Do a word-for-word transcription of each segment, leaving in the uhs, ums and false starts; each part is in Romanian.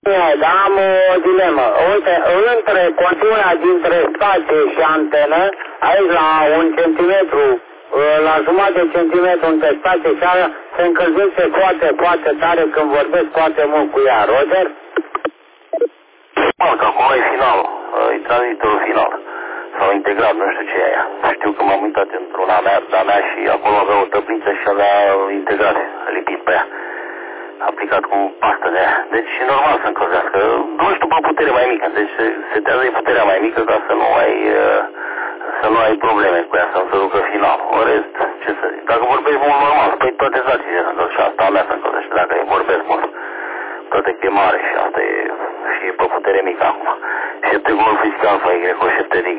Dar am o dilemă. Uite, între conțiunea dintre stație și antenă, aici la un centimetru, la jumătate de centimetru între stație și aia, se încălzește foarte, foarte tare când vorbesc foarte mult cu ea. Roger? Mă, că acum e final, e tranzitorul final. S-au integrat, nu știu ce e aia. Știu că m-am uitat într-una mea, dar mea și acolo avea o tăbliță și avea integrat, lipit pe ea. Aplicat cu pastă de aia. Deci e normal să încălzească. Nu știu pe putere mai mică. Deci setează puterea mai mică ca să nu ai, să nu ai probleme cu ea, să nu se ducă final. În rest, ce să zic. Dacă vorbești mult normal, păi toate stațiile se încălzește. Și asta a mea se încălzește dacă vorbesc mult. Toate că e mare și asta e, și e pe putere mică acum. Șepte golf fiscal sau Y cu șepte dig.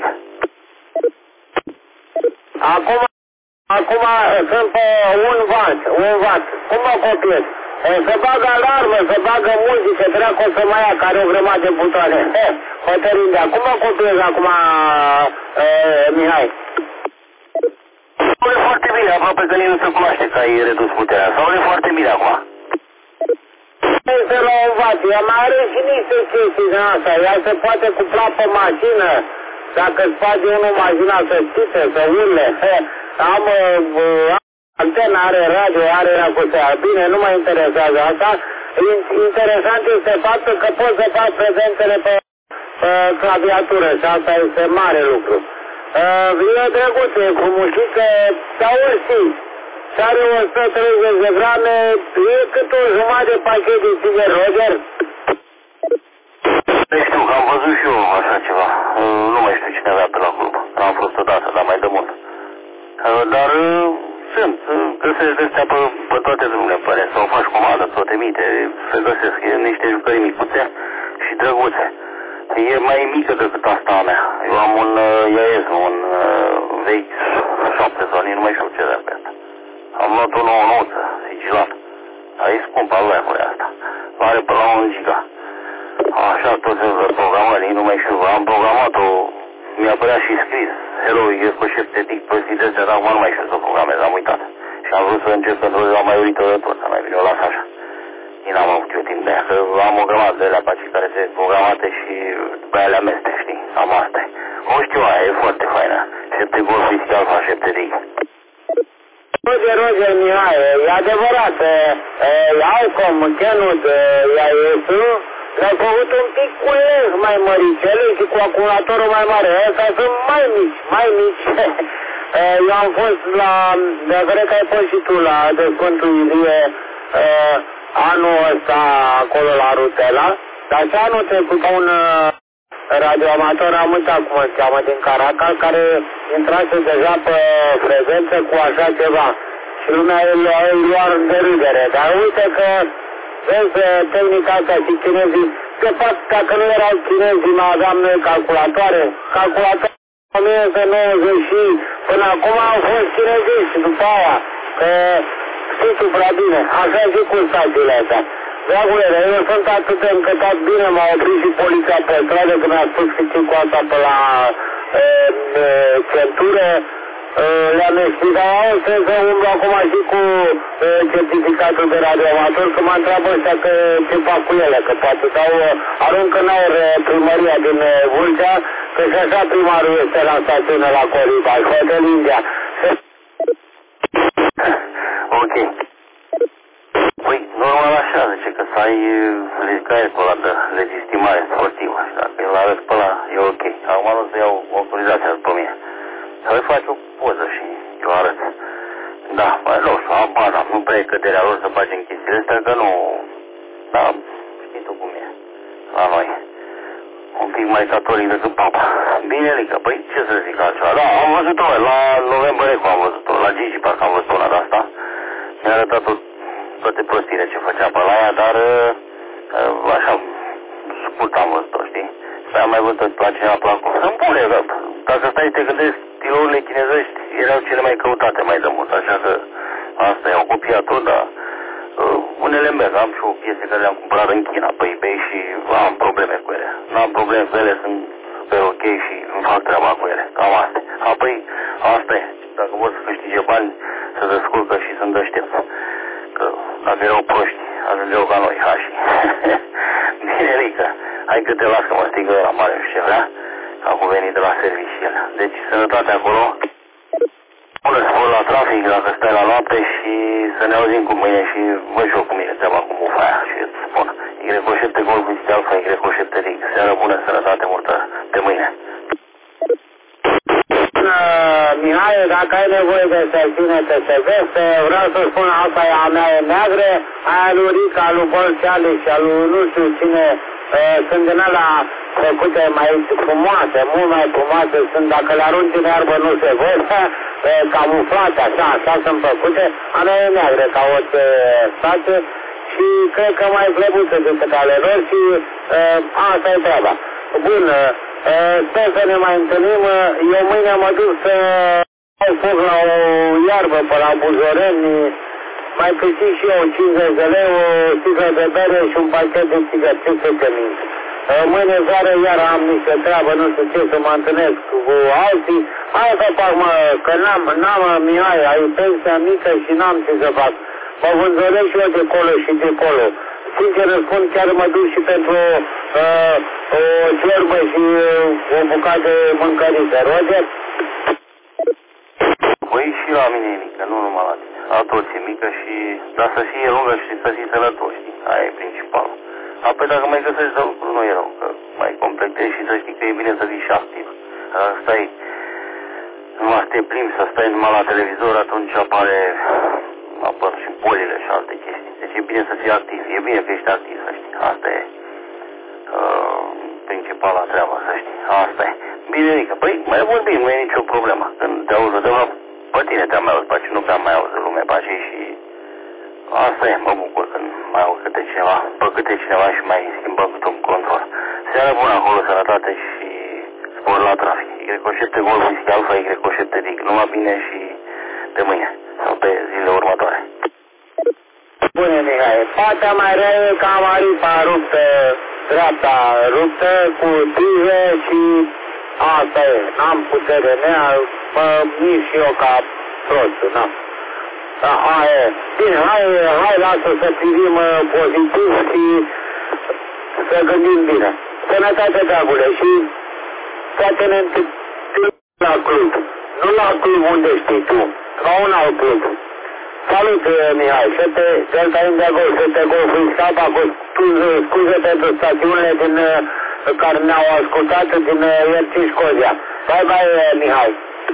Acum, acum sunt pe un vat, un vat. Cum mă copiez? Se bagă alarmă, se bagă muzică, dracu o să mai ia, care o grămadă de butoane. Hotărândea. Cum mă copiez acum, Mihai? Sau foarte bine, aproape că nici nu se cunoaște că ai redus puterea. Sau e foarte bine acum. Este la un vat, ea mai are și niște chestii din asta. Ea se poate cupla pe mașină, dacă îți face unul mașina să țipe, să urle. Am... Antena, are radio, are racusea. Bine, nu mă interesează asta. Interesant este faptul că poți să faci prezențele pe, pe claviatură și asta este mare lucru. Uh, e drăguț, e frumușică, dar oricum, și are o sută treizeci de grame, e cât o jumătate de pachet de țigări, Roger? Nu știu, că am văzut și eu așa ceva. Uh, nu mai știu cine avea pe la grup. Am fost odată, dar mai de mult. Uh, dar... Uh... Sunt, găsesc de-astea pe, pe toate drumurile, pare, sau faci comandă, ți-o trimite, se găsesc, e niște jucării micuțe și drăguțe. E mai mică decât asta a mea. Eu am un uh, Iaez, un uh, vechi șapte zoni, nu mai știu ce de pe asta. Am luat o nouă nouță, sigilat. Dar e scump al leacului asta. Are pe la un giga. Așa, tot felul de programări, nu mai știu, am programat-o, mi-a părea și scris. Hello, e cu șepte dic, păsiteze, dar acum nu mai știu să programez, am uitat. Și am vrut să încep pentru că am mai uitat de tot, să mai vine, o las așa. Și n-am avut eu timp de aia, că am o grămadă de alea paci care se programate și pe alea amestec, știi? Am astea. O știu, aia e foarte faină. Șepte golf fiscal sau șepte dig. Roger, Roger, Mihai, e adevărat, Alcom, Kenwood, I A S U, le-au făcut un pic cu lez mai măricele și cu acumulatorul mai mare. Astea sunt mai mici, mai mici. Eu am fost la, de cred că ai fost și tu la de Sfântul Ilie anul ăsta acolo la Rutela, dar și anul trecut un radioamator, am uitat cum se cheamă, din Caracal, care intrase deja pe frecvență cu așa ceva. Și lumea îl lua de râdere. Dar uite că vezi tehnica asta și chinezii, de fapt, dacă nu erau chinezii, mai aveam noi calculatoare, calculatoare în o mie nouă sute nouăzeci și până acum au fost chinezii și după aia, că știi tu prea bine, așa și cu stațiile astea. Dragule, eu sunt atât de încătat, bine, m-a oprit și poliția pe stradă când a spus că știi cu asta pe la e, e, centură, le-am explicat, au să să umblu acum și cu e, certificatul de radioamator, că mă întreabă ăștia că ce fac cu ele, că poate dau, aruncă în aer primăria din Vâlcea, că și așa primarul este la stațiune la Coriba, Hotel India. Ok. Păi, normal așa, zice că să ai caiecul ăla de legitimare sportivă și dacă îl arăți pe ăla, e ok. Acum nu să iau autorizația după mine. Să îi faci o poză și eu arăt. Da, mai nu știu, am baza, nu prea e căderea lor să facem chestiile astea, că nu... Da, știi tu cum e la noi. Un pic mai catolic decât papa. Bine, Lică, păi ce să zic altceva? Da, am văzut-o, la Novembrecu am văzut-o, la Gigi parcă am văzut-o una de asta. Mi-a arătat-o toate prostile ce făcea pe la ea, dar așa, scurt am văzut-o, știi? Și am mai văzut la cineva pe acolo. Sunt bune, da. Dacă stai te gândești, stilourile chinezești erau cele mai căutate mai de mult, așa că asta e, au copiat tot, dar uh, unele merg. Am și o piese care le-am cumpărat în China pe eBay și am probleme cu ele. Nu am probleme cu ele, sunt super ok și îmi fac treaba cu ele. Cam asta. Apoi, asta e. Dacă vor să câștige bani, să descurcă și sunt deștepți. Că dacă erau proști, ajungeau ca noi, hașii. Bine, că hai că te las că mă strigă la mare și ce vrea. Acum venit de la serviciu el. Deci sănătate acolo. Bună spor la trafic dacă stai la noapte și să ne auzim cu mâine și vă joc cu mine treaba cu bufa aia și îți spun. Y șapte Golf Whisky Alpha, Y șapte Rig. Seară bună, sănătate multă. De mâine. Mihai, dacă ai nevoie de secțiune T S V, vreau să spun asta e a mea e neagră, aia lui Rica, lui Bolceale și a lui nu știu cine, uh, sunt din alea făcute mai frumoase, mult mai frumoase, sunt dacă le arunci în iarbă nu se văd, uh, camuflate, așa, așa sunt făcute, a mea e neagră ca orice stație și cred că mai plăbuță decât ale lor și uh, asta e treaba. Bun, uh, sper să ne mai întâlnim. Eu mâine mă duc să dau foc la o iarbă pe la Buzoreni, mai câștig și eu cincizeci de lei, o sticlă de bere și un pachet de țigări, ce să te mint. Mâine seară iar am niște treabă, nu știu ce, să mă întâlnesc cu alții. Hai să fac, mă, că n-am, n-am Mihai, ai pensia mică și n-am ce să fac. Mă vânzăresc și eu de colo și de colo. Sincer răspund, chiar mă duc și pentru uh, o ciorbă și uh, o bucată de mâncăriță. Roger? Păi și la mine e mică, nu numai la tine. La toți e mică și dar să fie lungă și să fii sănătos, știi? Aia e principal. Apoi dacă mai găsești de lucru, nu e rău, că mai completezi și să știi că e bine să fii și activ. Dacă stai numai să te plimbi, să stai numai la televizor, atunci apare apar și bolile și alte chestii. Deci e bine să fii activ. E bine că ești activ, să știi. Asta e uh, principala treabă, să știi. Asta e. Bine, Rică. Păi mai vorbim, nu e nicio problemă. Când te auză, de fapt, pe tine te-am mai auzit, pe aceea nu prea mai auză lumea, pe aceea și asta e. Mă bucur când mai aud câte cineva, pe câte cineva și mai schimbă câte un control. Seara bună acolo, sănătate și spor la trafic. Y șapte Golf Whisky Alpha, Y șapte Rig. Numai bine și de mâine. Sau pe zilele următoare. Bune, Mihai. Partea mai rea e că am aripa ruptă, dreapta ruptă, cu tive și asta e. N-am putere mea, mă mișc și eu ca prostul, n-am. Da, aia e. Bine, hai, hai, lasă să privim uh, pozitiv și să gândim bine. Sănătate, dragule, și poate ne întâlnim la club. Nu la club unde știi tu, la un alt club. Salut, Mihai, să te Delta India Golf, să te Golf Scapa, cu scuze pentru stațiunile din, care ne-au ascultat din Ierții Școdia. Bye, bye, Mihai.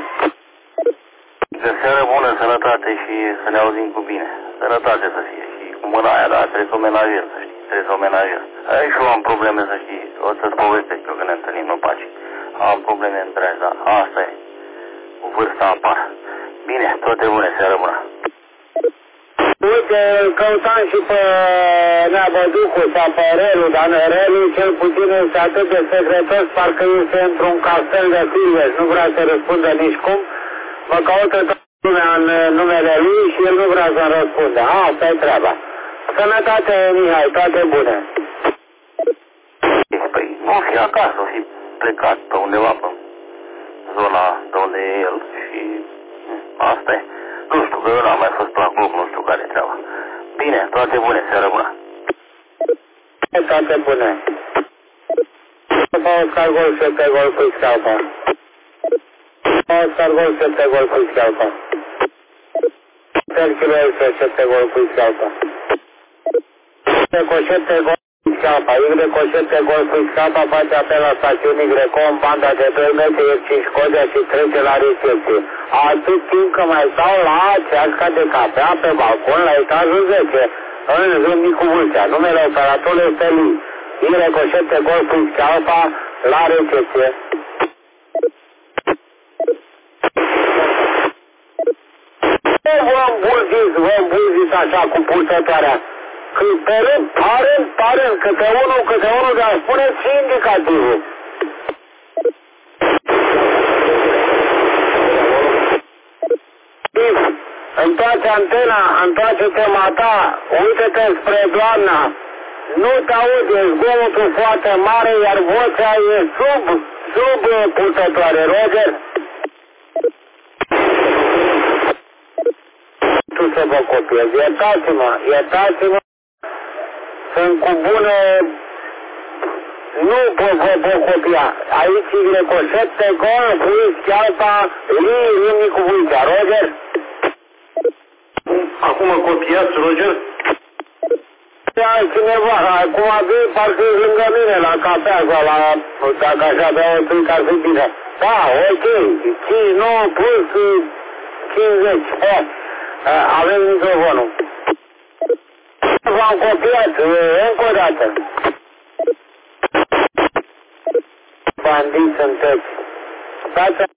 De seară bună, sănătate și să ne auzim cu bine. Sănătate să fie și cu mâna aia, dar trebuie să o menajez, să știi, trebuie să o menajez. Aici eu am probleme, să știi, o să-ți povestesc eu când ne întâlnim, nu paci. Am probleme întregi, dar asta e. Cu vârsta apar. Bine, toate bune, seară bună. Uite, căutam și pe Nea Băducu sau pe Relu, dar Relu cel puțin este atât de secretos, parcă este într-un castel de filme, nu vrea să răspundă nici cum. Mă caută toată lumea în numele lui și el nu vrea să-mi răspundă. Asta e treaba. Sănătate, Mihai, toate bune. Păi, nu fi acasă, o fi plecat pe undeva, pe zona de unde e el și asta e. Nu știu, că eu n-am mai fost pe acolo, nu știu care e treaba. Bine, toate bune, seară bună. Toate bune. Oscar Golf, șapte Golf Whisky Alpha. Oscar Golf, șapte Golf Whisky Alpha. Sergio Elsa, șapte Golf Whisky Alpha. Y șapte Golf Whisky Alpha. Y șapte Golf Whisky Alpha face apel la stațiunii Greco în banda de doi metri, F cinci Școdia și trece la recepție. Atât timp că mai stau la ceasca de cafea pe balcon la etajul zece, în Râmnicu Vâlcea. Numele operatorului este lui. Y șapte Golf Whisky Alpha la recepție. Vă îmbulziți, vă îmbulziți așa cu pulsătoarea. Că pe rând, parând, parând, câte unul, câte unul, dar spuneți și indicativul. Întoarce antena, întoarce-te mata, uite-te spre doamna. Nu te aude, zgomotul foarte mare, iar vocea e sub, sub pulsătoare. Roger? Tu să vă copiez. Iertați-mă, iertați-mă. Sunt cu bune nu pot, pot, pot copia. Aici e grecoșet, secol, puiți, chialpa, rii, râmni cu vuicea. Roger? Acum copiați, Roger? Cineva, acum vii, parcă e lângă mine, la cafea sau la, dacă așa avea o țâi ca să bine. Da, ok, cinci nouă plus cincizeci. Eh, avem microfonul. V-am copiat, încă o dată. Bandiți sunteți. Stați